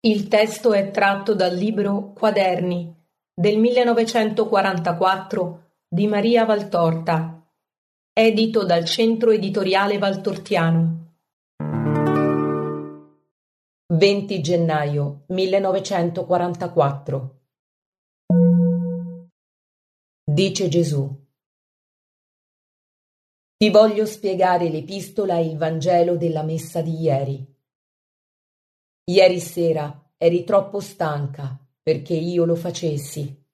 Il testo è tratto dal libro Quaderni del 1944 di Maria Valtorta, edito dal Centro Editoriale Valtortiano. 20 gennaio 1944. Dice Gesù: Ti voglio spiegare l'epistola e il Vangelo della messa di ieri. Ieri sera eri troppo stanca perché io lo facessi.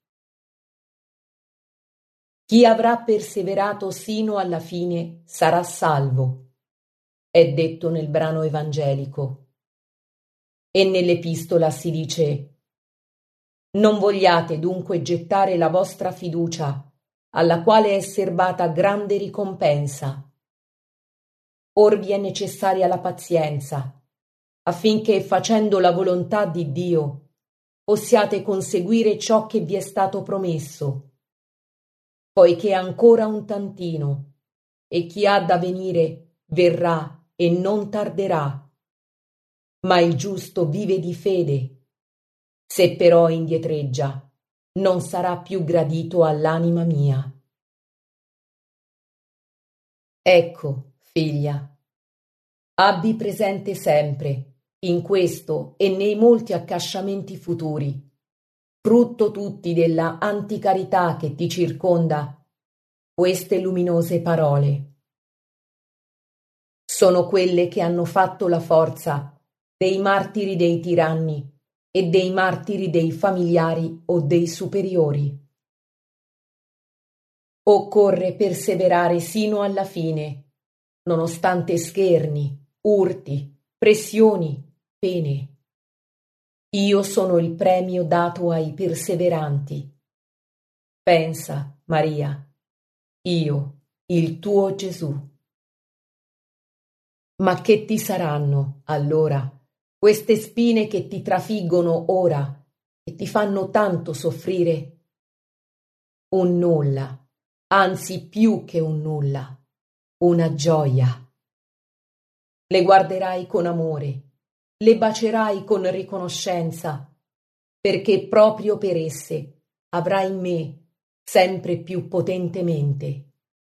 Chi avrà perseverato sino alla fine sarà salvo, è detto nel brano evangelico. E nell'epistola si dice: Non vogliate dunque gettare la vostra fiducia, alla quale è serbata grande ricompensa. Or vi è necessaria la pazienza, affinché, facendo la volontà di Dio, possiate conseguire ciò che vi è stato promesso, poiché ancora un tantino, e chi ha da venire verrà e non tarderà. Ma il giusto vive di fede. Se però indietreggia, non sarà più gradito all'anima mia. Ecco, figlia, abbi presente sempre, in questo e nei molti accasciamenti futuri, frutto tutti della anticarità che ti circonda, queste luminose parole. Sono quelle che hanno fatto la forza dei martiri dei tiranni e dei martiri dei familiari o dei superiori. Occorre perseverare sino alla fine, nonostante scherni, urti, pressioni, pene. Io sono il premio dato ai perseveranti. Pensa, Maria, io, il tuo Gesù. Ma che ti saranno, allora, queste spine che ti trafiggono ora e ti fanno tanto soffrire? Un nulla, anzi più che un nulla, una gioia. Le guarderai con amore, le bacierai con riconoscenza, perché proprio per esse avrai in me sempre più potentemente.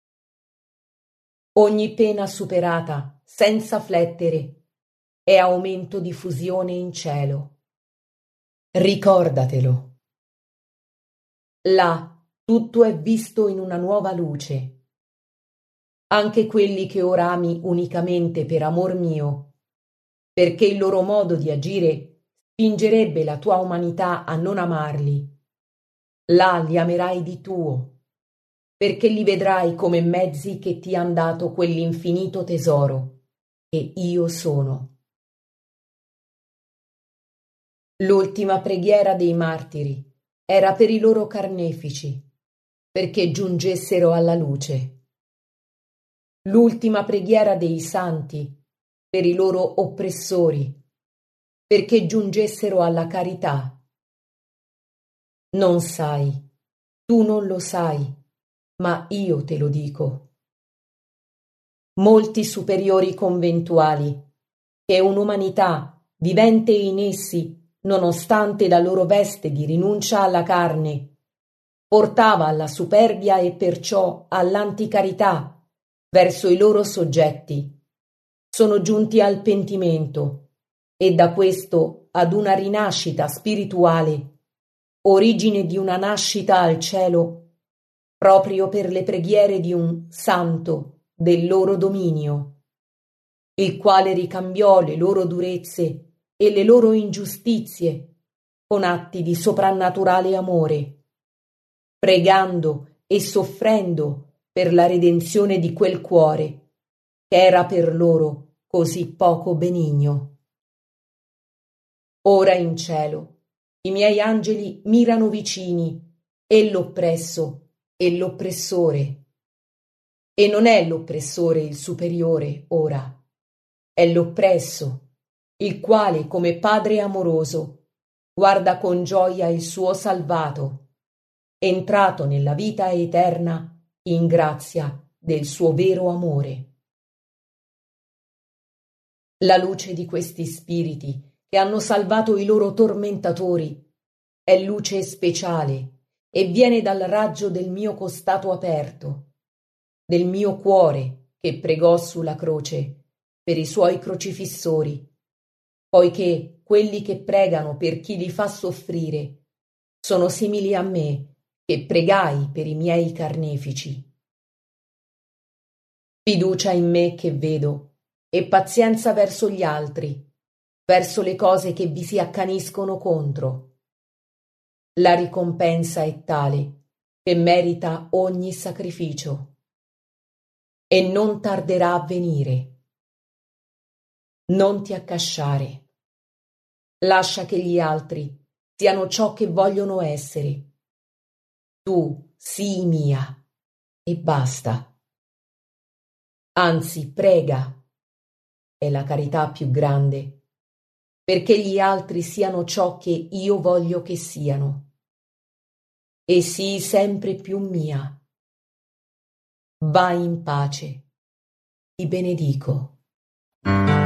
Ogni pena superata, senza flettere, è aumento di fusione in cielo. Ricordatelo. Là tutto è visto in una nuova luce. Anche quelli che ora ami unicamente per amor mio, perché il loro modo di agire spingerebbe la tua umanità a non amarli. Là li amerai di tuo, perché li vedrai come mezzi che ti han dato quell'infinito tesoro che io sono. L'ultima preghiera dei martiri era per i loro carnefici, perché giungessero alla luce. L'ultima preghiera dei santi per i loro oppressori, perché giungessero alla carità. Non sai, tu non lo sai, ma io te lo dico. Molti superiori conventuali, che un'umanità vivente in essi, nonostante la loro veste di rinuncia alla carne, portava alla superbia e perciò all'anticarità verso i loro soggetti, sono giunti al pentimento e da questo ad una rinascita spirituale, origine di una nascita al cielo, proprio per le preghiere di un santo del loro dominio, il quale ricambiò le loro durezze e le loro ingiustizie con atti di soprannaturale amore, pregando e soffrendo per la redenzione di quel cuore che era per loro così poco benigno. Ora in cielo i miei angeli mirano vicini e l'oppresso e l'oppressore. E non è l'oppressore il superiore ora, è l'oppresso, il quale come padre amoroso guarda con gioia il suo salvato, entrato nella vita eterna in grazia del suo vero amore. La luce di questi spiriti che hanno salvato i loro tormentatori, è luce speciale e viene dal raggio del mio costato aperto, del mio cuore che pregò sulla croce per i suoi crocifissori, poiché quelli che pregano per chi li fa soffrire sono simili a me che pregai per i miei carnefici. Fiducia in me che vedo e pazienza verso gli altri, verso le cose che vi si accaniscono contro. La ricompensa è tale che merita ogni sacrificio e non tarderà a venire. Non ti accasciare. Lascia che gli altri siano ciò che vogliono essere. Tu sii mia e basta. Anzi, prega, è la carità più grande, perché gli altri siano ciò che io voglio che siano. E sii sempre più mia. Vai in pace. Ti benedico.